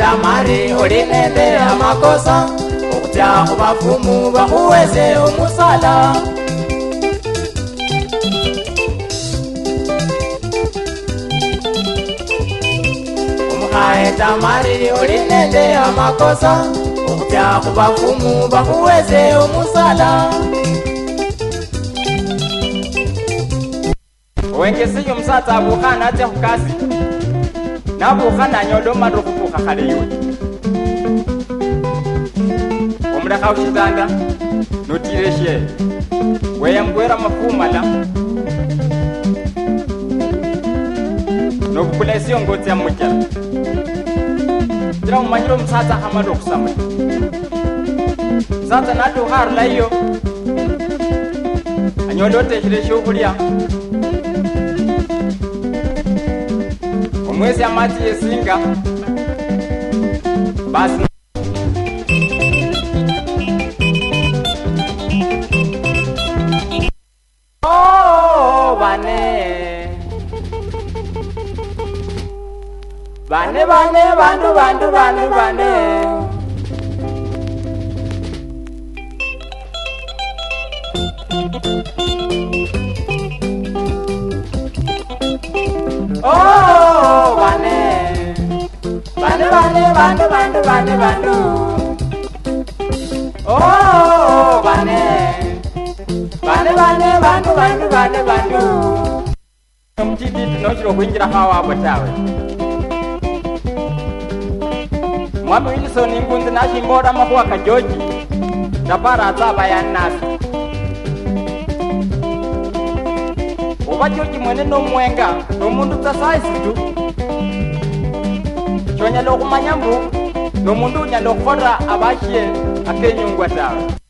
tamari olinende amakosa okutya kubafumu bakuweze omusala tamari olinende amakosa okutya kubafumu bakuweze omusala wengesiyo omusatsa abukhana atya khukasi nabukhana anyola omarire khubukha khale iwe omulekha khushitanda notire eshe weyamugwera mafumala nobukula esiyo ngotsya mumukyala tira umanyire omusatsa akhamala okusamula musatsa natukha arula iyo anyola oteshile esyokhulya omwesi amatsi yesinga basi bane bantu bane oh bane bantu oh bane bantu omutiti noshira okhwinjira khawabwe tawe mwami Wilson ingunzi nashimbola makhuwa ka George napara atsaba yanasi oba George mwene nomwenga nomundu tsasaisi tu shonyala okhumanya mbu nomundu unyala okhukhola abashiye akenyungwa tawe